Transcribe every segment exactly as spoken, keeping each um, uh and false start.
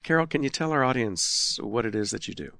Carol, can you tell our audience what it is that you do?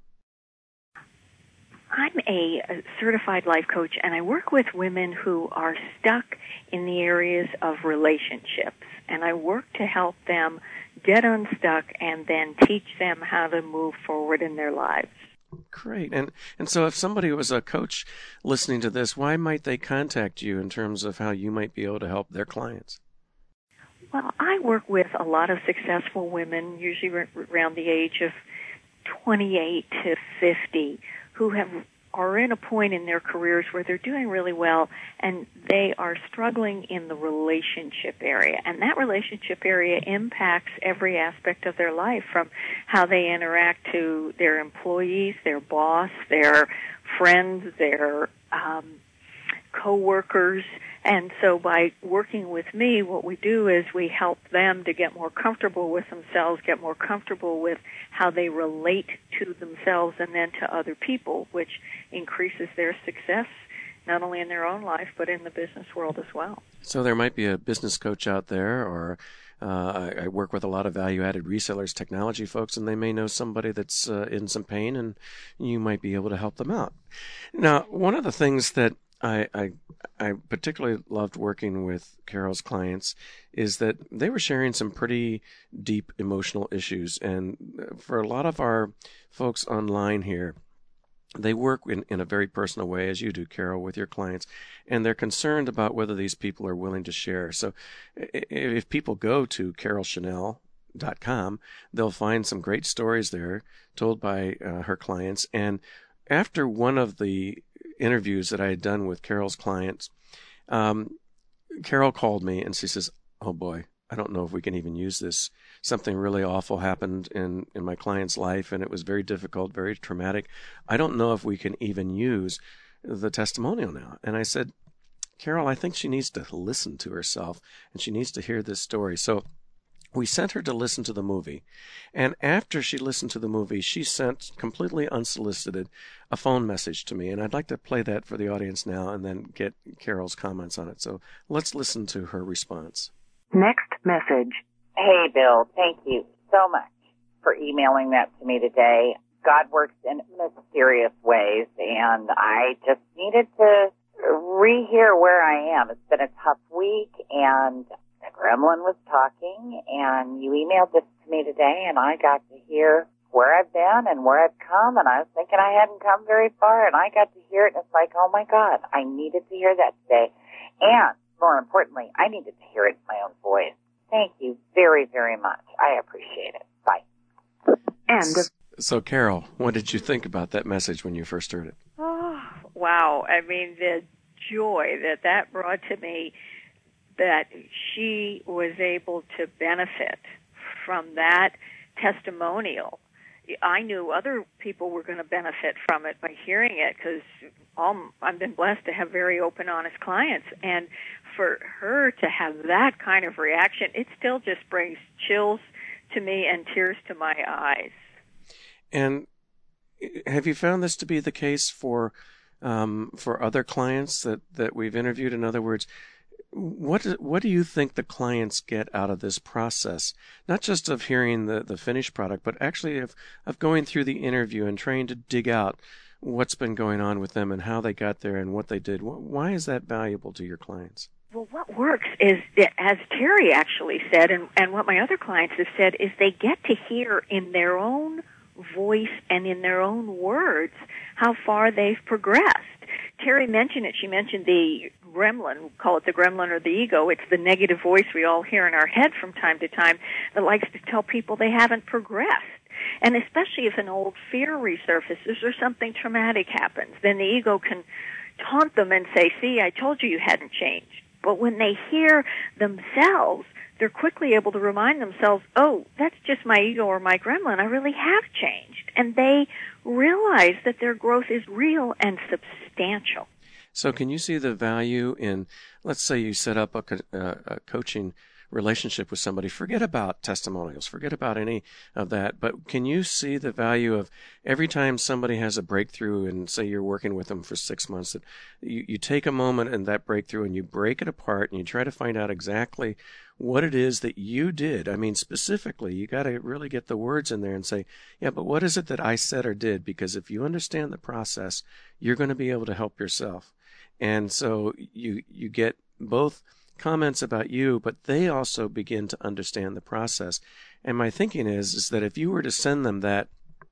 I'm a, a certified life coach, and I work with women who are stuck in the areas of relationships. And I work to help them get unstuck and then teach them how to move forward in their lives. Great. And and so if somebody was a coach listening to this, why might they contact you in terms of how you might be able to help their clients? Well, I work with a lot of successful women, usually around the age of twenty-eight to fifty, who have are in a point in their careers where they're doing really well, and they are struggling in the relationship area. And that relationship area impacts every aspect of their life, from how they interact to their employees, their boss, their friends, their um, co-workers. And so by working with me, what we do is we help them to get more comfortable with themselves, get more comfortable with how they relate to themselves and then to other people, which increases their success not only in their own life but in the business world as well. So there might be a business coach out there, or uh, I, I work with a lot of value-added resellers, technology folks, and they may know somebody that's uh, in some pain, and you might be able to help them out. Now, one of the things that I, I I particularly loved working with Carol's clients is that they were sharing some pretty deep emotional issues. And for a lot of our folks online here, they work in, in a very personal way, as you do, Carol, with your clients, and they're concerned about whether these people are willing to share. So if people go to carol chanel dot com, they'll find some great stories there told by uh, her clients. And after one of the interviews that I had done with Carol's clients, um, Carol called me and she says, "Oh boy, I don't know if we can even use this. Something really awful happened in, in my client's life, and it was very difficult, very traumatic. I don't know if we can even use the testimonial now." And I said, "Carol, I think she needs to listen to herself, and she needs to hear this story." So we sent her to listen to the movie. And after she listened to the movie, she sent, completely unsolicited, a phone message to me. And I'd like to play that for the audience now and then get Carol's comments on it. So let's listen to her response. Next message. Hey, Bill, thank you so much for emailing that to me today. God works in mysterious ways, and I just needed to rehear where I am. It's been a tough week, and the gremlin was talking, and you emailed this to me today, and I got to hear where I've been and where I've come, and I was thinking I hadn't come very far, and I got to hear it, and it's like, oh my God, I needed to hear that today. And more importantly, I needed to hear it in my own voice. Thank you very, very much. I appreciate it. Bye. And so, Carol, what did you think about that message when you first heard it? Oh, wow. I mean, the joy that that brought to me, that she was able to benefit from that testimonial. I knew other people were going to benefit from it by hearing it, because I've been blessed to have very open, honest clients. And for her to have that kind of reaction, it still just brings chills to me and tears to my eyes. And have you found this to be the case for um, for other clients that, that we've interviewed? In other words, What what do you think the clients get out of this process? Not just of hearing the, the finished product, but actually of, of going through the interview and trying to dig out what's been going on with them and how they got there and what they did. Why is that valuable to your clients? Well, what works is, as Terry actually said, and, and what my other clients have said, is they get to hear in their own voice and in their own words how far they've progressed. Terry mentioned it. She mentioned the gremlin. We call it the gremlin or the ego. It's the negative voice we all hear in our head from time to time that likes to tell people they haven't progressed. And especially if an old fear resurfaces or something traumatic happens, then the ego can taunt them and say, "See, I told you you hadn't changed." But when they hear themselves, they're quickly able to remind themselves, "Oh, that's just my ego or my gremlin. I really have changed." And they realize that their growth is real and substantial. So can you see the value in, let's say you set up a, co- uh, a coaching relationship with somebody, forget about testimonials, forget about any of that. But can you see the value of every time somebody has a breakthrough, and say you're working with them for six months, that you, you take a moment in that breakthrough and you break it apart and you try to find out exactly what it is that you did? I mean, specifically, you got to really get the words in there and say, yeah, but what is it that I said or did? Because if you understand the process, you're going to be able to help yourself. And so you you get both comments about you, but they also begin to understand the process. And my thinking is, is that if you were to send them that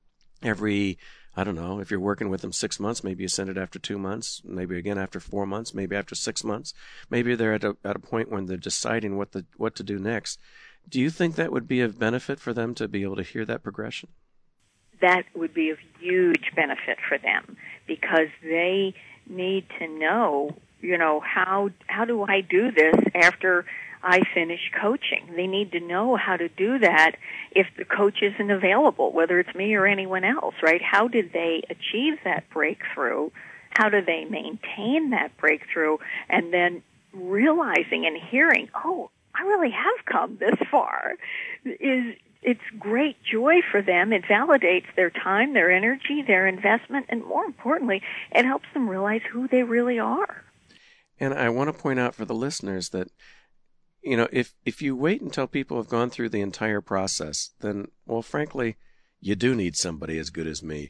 every, I don't know, if you're working with them six months, maybe you send it after two months, maybe again after four months, maybe after six months, maybe they're at a, at a point when they're deciding what the what to do next. Do you think that would be of benefit for them to be able to hear that progression? That would be of huge benefit for them, because they need to know, you know, how how do I do this after I finish coaching? They need to know how to do that if the coach isn't available, whether it's me or anyone else, right? How did they achieve that breakthrough? How do they maintain that breakthrough? And then realizing and hearing, oh, I really have come this far, is it's great joy for them. It validates their time, their energy, their investment, and more importantly, it helps them realize who they really are. And I want to point out for the listeners that, you know, if, if you wait until people have gone through the entire process, then, well, frankly, you do need somebody as good as me.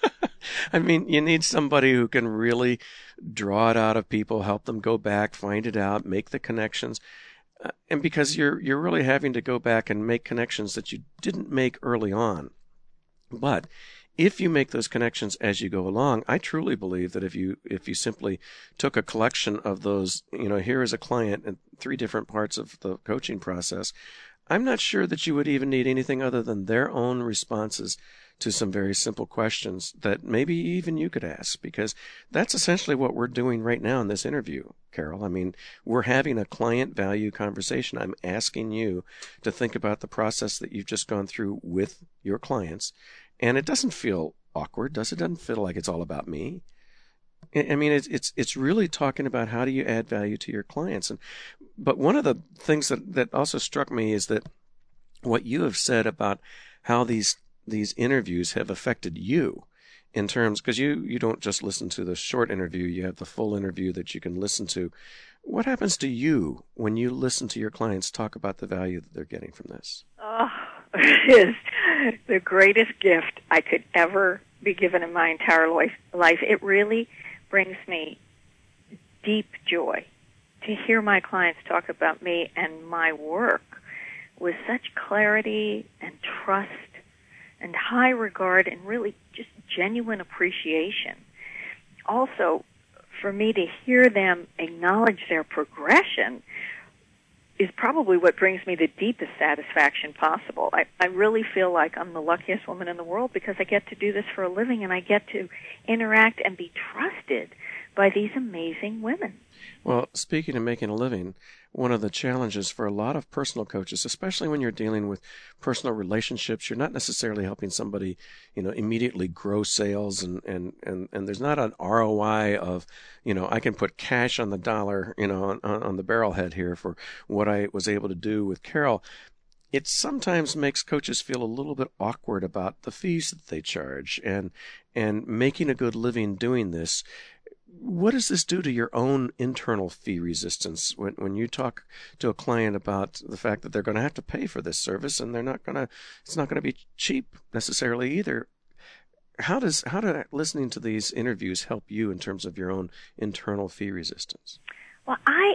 I mean, you need somebody who can really draw it out of people, help them go back, find it out, make the connections. Uh, and because you're you're really having to go back and make connections that you didn't make early on. But if you make those connections as you go along, I truly believe that if you if you simply took a collection of those, you know, here is a client in three different parts of the coaching process, I'm not sure that you would even need anything other than their own responses to some very simple questions that maybe even you could ask, because that's essentially what we're doing right now in this interview, Carol. I mean, we're having a client value conversation. I'm asking you to think about the process that you've just gone through with your clients, and it doesn't feel awkward, does it? It doesn't feel like it's all about me. I mean, it's it's it's really talking about how do you add value to your clients. And but one of the things that, that also struck me is that what you have said about how these these interviews have affected you in terms, because you, you don't just listen to the short interview, you have the full interview that you can listen to. What happens to you when you listen to your clients talk about the value that they're getting from this? Oh, it is the greatest gift I could ever be given in my entire life. It really brings me deep joy to hear my clients talk about me and my work with such clarity and trust and high regard and really just genuine appreciation. Also, for me to hear them acknowledge their progression is probably what brings me the deepest satisfaction possible. I, I really feel like I'm the luckiest woman in the world because I get to do this for a living and I get to interact and be trusted by these amazing women. Well, speaking of making a living, one of the challenges for a lot of personal coaches, especially when you're dealing with personal relationships, you're not necessarily helping somebody, you know, immediately grow sales, and, and, and, and there's not an R O I of, you know, I can put cash on the dollar, you know, on, on the barrelhead here for what I was able to do with Carol. It sometimes makes coaches feel a little bit awkward about the fees that they charge and and making a good living doing this. What does this do to your own internal fee resistance when when you talk to a client about the fact that they're going to have to pay for this service and they're not going to, it's not going to be cheap necessarily either? How does how do listening to these interviews help you in terms of your own internal fee resistance? Well, I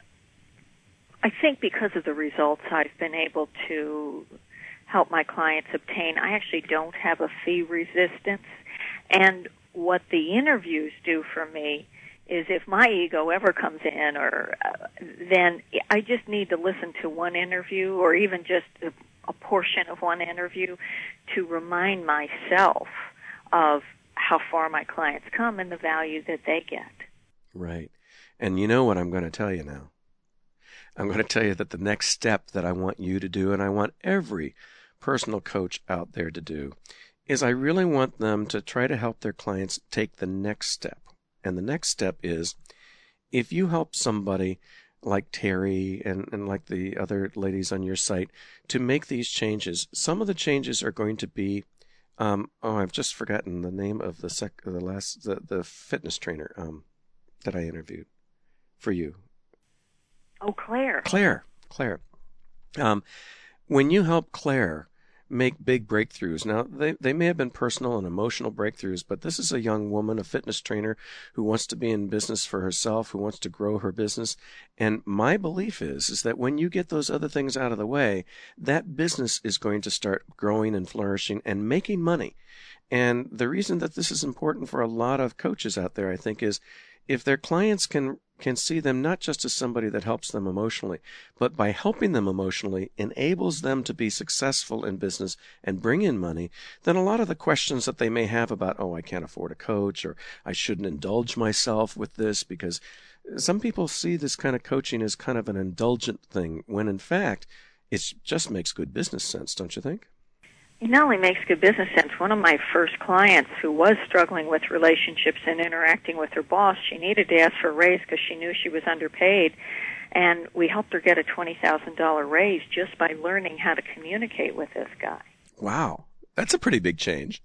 I think because of the results I've been able to help my clients obtain, I actually don't have a fee resistance. And what the interviews do for me is if my ego ever comes in, or uh, then I just need to listen to one interview or even just a, a portion of one interview to remind myself of how far my clients come and the value that they get. Right. And you know what I'm going to tell you now? I'm going to tell you that the next step that I want you to do, and I want every personal coach out there to do, is I really want them to try to help their clients take the next step. And the next step is, if you help somebody, like Terry and, and like the other ladies on your site to make these changes. Some of the changes are going to be, um, oh, I've just forgotten the name of the sec, the last, the, the fitness trainer um, that I interviewed for you. Oh, Claire. Claire. Claire. Um, when you help Claire make big breakthroughs, now they, they may have been personal and emotional breakthroughs, but this is a young woman, a fitness trainer who wants to be in business for herself, who wants to grow her business. And my belief is, is that when you get those other things out of the way, that business is going to start growing and flourishing and making money. And the reason that this is important for a lot of coaches out there, I think, is if their clients can can see them not just as somebody that helps them emotionally, but by helping them emotionally enables them to be successful in business and bring in money, then a lot of the questions that they may have about, oh, I can't afford a coach, or I shouldn't indulge myself with this, because some people see this kind of coaching as kind of an indulgent thing, when in fact, it just makes good business sense, don't you think? It not only makes good business sense. One of my first clients who was struggling with relationships and interacting with her boss, she needed to ask for a raise because she knew she was underpaid, and we helped her get a twenty thousand dollars raise just by learning how to communicate with this guy. Wow, that's a pretty big change.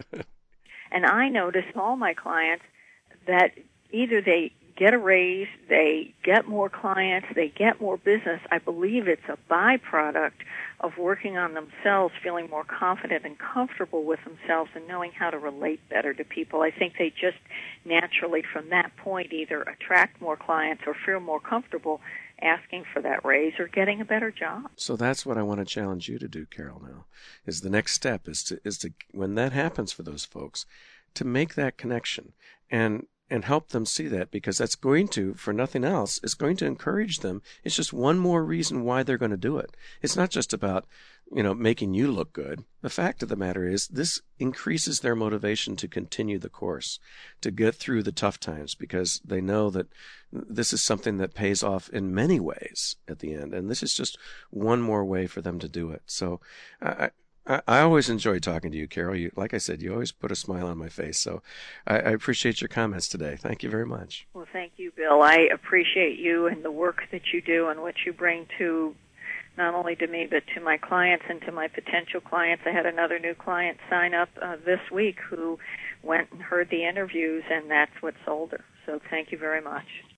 And I notice all my clients that either they get a raise, they get more clients, they get more business. I believe it's a byproduct of working on themselves, feeling more confident and comfortable with themselves, and knowing how to relate better to people. I think they just naturally, from that point, either attract more clients or feel more comfortable asking for that raise or getting a better job. So that's what I want to challenge you to do, Carol, now, is the next step is to, is to, when that happens for those folks, to make that connection and and help them see that, because that's going to, for nothing else, it's going to encourage them. It's just one more reason why they're going to do it. It's not just about, you know, making you look good. The fact of the matter is this increases their motivation to continue the course, to get through the tough times, because they know that this is something that pays off in many ways at the end. And this is just one more way for them to do it. So I, I, I always enjoy talking to you, Carol. You, like I said, you always put a smile on my face. So I, I appreciate your comments today. Thank you very much. Well, thank you, Bill. I appreciate you and the work that you do and what you bring to not only to me but to my clients and to my potential clients. I had another new client sign up uh, this week who went and heard the interviews, and that's what sold her. So thank you very much.